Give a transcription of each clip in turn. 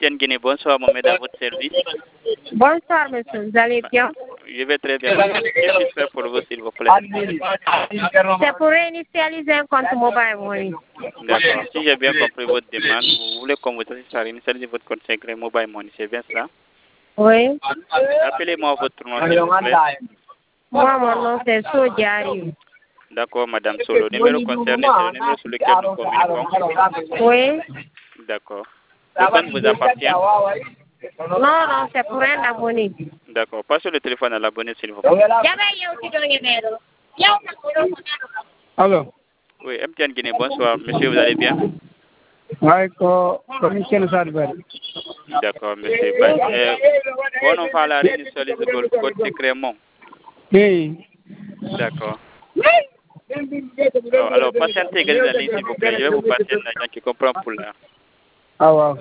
MTN Guinée, bonsoir Mohamed, à votre service. Bonsoir, monsieur. Vous allez bien? Je vais très bien. Qu'est-ce que je fais pour vous, s'il vous plaît? C'est pour réinitialiser un compte mobile money. D'accord. Si j'ai bien compris votre demande, vous voulez qu'on vous assiste à réinitialiser votre compte secret mobile money, c'est bien cela? Oui. Appelez-moi votre nom, s'il vous plaît. Moi, mon nom, c'est Sodiari. D'accord, Madame Solo. Le numéro concerné, c'est le numéro sur lequel nous communiquons. Oui. D'accord. Le compte vous appartient? Non, c'est pour un abonné. D'accord. Passez le téléphone à l'abonné, s'il vous plaît. Allô? Oui, MTN Guinée, bonsoir. Monsieur, vous allez bien? Oui, commissaire Sadber. D'accord, monsieur. On va la réinitialiser le code secrètement. Oui. D'accord. Alors, patientez, gardez la ligne, s'il vous plaît. Je vais vous passer un agent qui comprend pour là. Ah, ouais.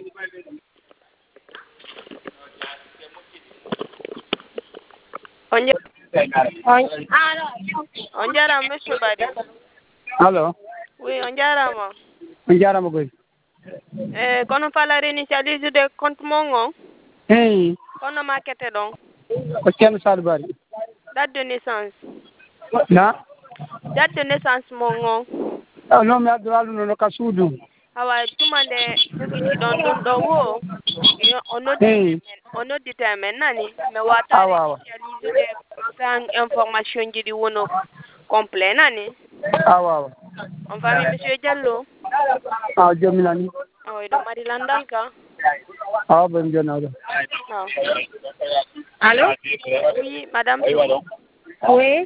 On dirait monsieur Badi. Allô? Oui, on dirait moi. On dirait moi. Quand on parle de réinitialiser des comptes mongo, Oui. quand on marquette donc. Commissaire Sadber. Date de naissance. Non? Date de naissance mongo. Ah, non, mais Abdoulaye, nous n'avons qu'à souder. Ah ouais, tout le monde fukiti dans wo. On a déterminé nani, mais on a réinitialiser des informations qui sont complètes nani. Ah, ouais. On va monsieur Diallo. Ah, Jamilani. Ah oui, de Maryland Danka. Ah, ben, bien, alors. Non. Allô? Oui, madame Solo. Oui.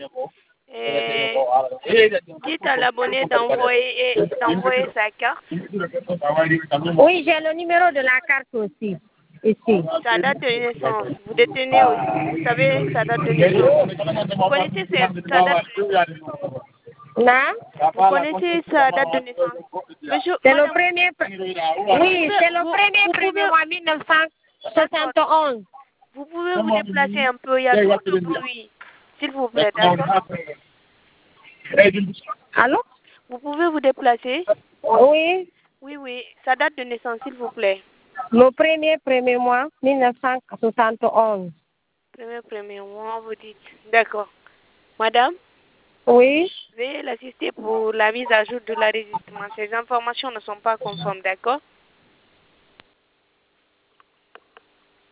Dites à l'abonné d'envoyer sa carte. Oui, j'ai le numéro de la carte aussi. Ici. Sa date de naissance. Vous détenez aussi, vous savez sa date de naissance. Vous connaissez sa date de naissance? Non? Vous connaissez sa date de naissance? Monsieur, C'est madame, le premier. Oui, c'est le premier mois 1971. Vous pouvez vous déplacer un peu, il y a trop de bruit. S'il vous plaît, d'accord? Allô? Vous pouvez vous déplacer? Oui. Oui, sa date de naissance, s'il vous plaît. Le premier mois 1971. Premier mois, vous dites. D'accord. Madame? Oui. Veuillez l'assister pour la mise à jour de l'enregistrement. Ces informations ne sont pas conformes, d'accord?